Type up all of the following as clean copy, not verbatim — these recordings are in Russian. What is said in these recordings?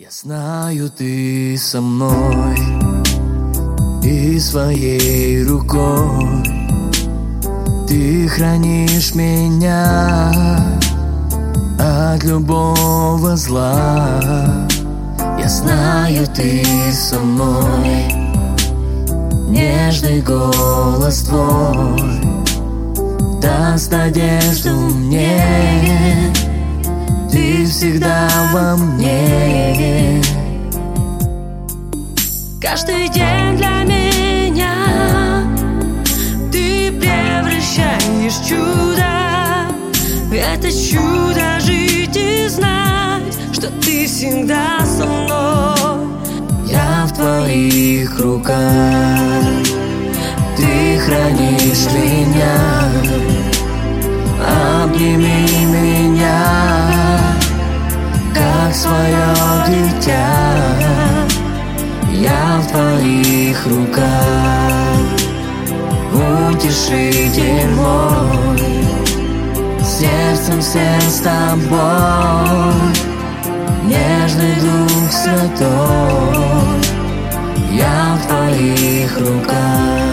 Я знаю, ты со мной и своей рукой ты хранишь меня от любого зла. Я знаю, ты со мной, нежный голос твой даст надежду мне. Ты всегда во мне. Каждый день для меня ты превращаешь чудо. Это чудо жить и знать, что ты всегда со мной. Я в твоих руках, ты хранишь меня. Обними меня, как свое дитя. Я в твоих руках, утешитель мой, сердцем всем с тобой, нежный Дух Святой. Я в твоих руках.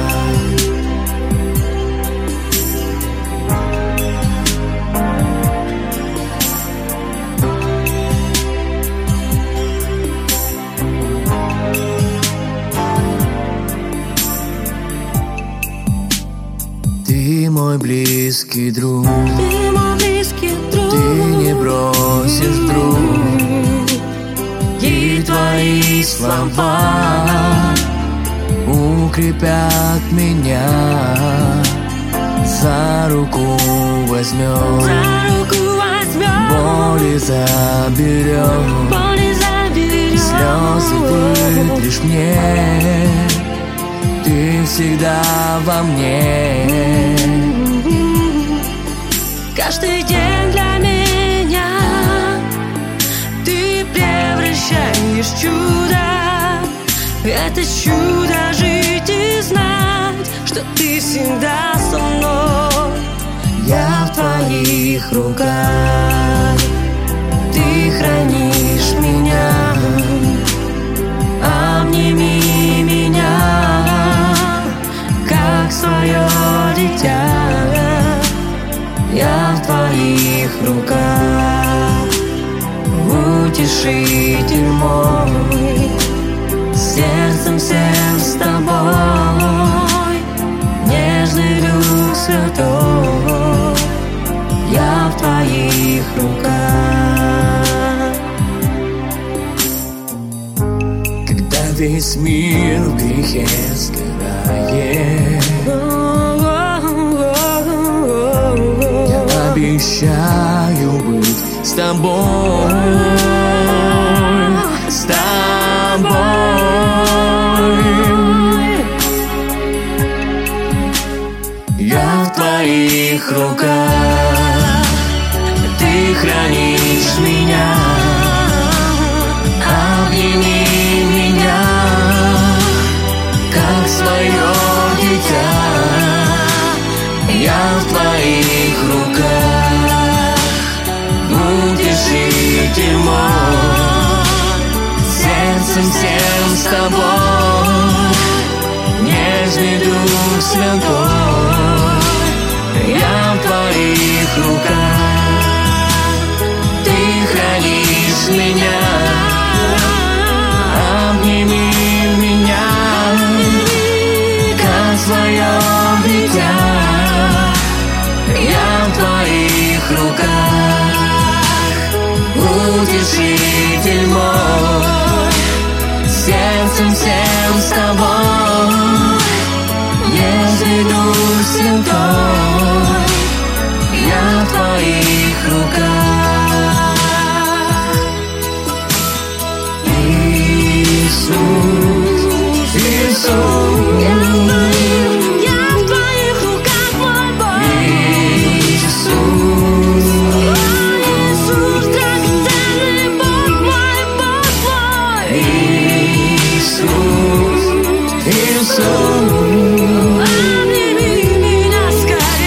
Ты мой близкий друг, Ты мой близкий друг, ты не бросишь, друг. И твои слова укрепят меня. За руку возьмем, боли заберем, слезы вытрешь мне. Ты всегда во мне. Каждый день для меня ты превращаешь чудо. Это чудо жить и знать, что ты всегда со мной. Я в твоих руках, ты хранишь меня. Обними меня, как свое дитя. Я в твоих руках, утешитель мой, сердцем всем с тобой, нежный Дух Святой. Я в твоих руках. Когда весь мир в грехе сгорает, я обещаю быть с тобой, с тобой. Я в твоих руках, ты хранишь меня. Обними меня, как свое дитя. Я в твоих руках, утешитель мой, сердцем всем с тобой, нежный Дух Святой. Я в твоих руках, ты хранишь меня. Обними меня, как свое дитя. Я в твоих руках, утешитель мой, сердцем всем с тобой, нежный Дух Святой. Я в твоих руках. Иисус, Иисус, я в твоих руках, мой Бог. Иисус, Иисус, драгоценный Бог мой, Бог мой. Иисус, Иисус. Обними меня, скорее.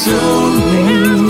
soon.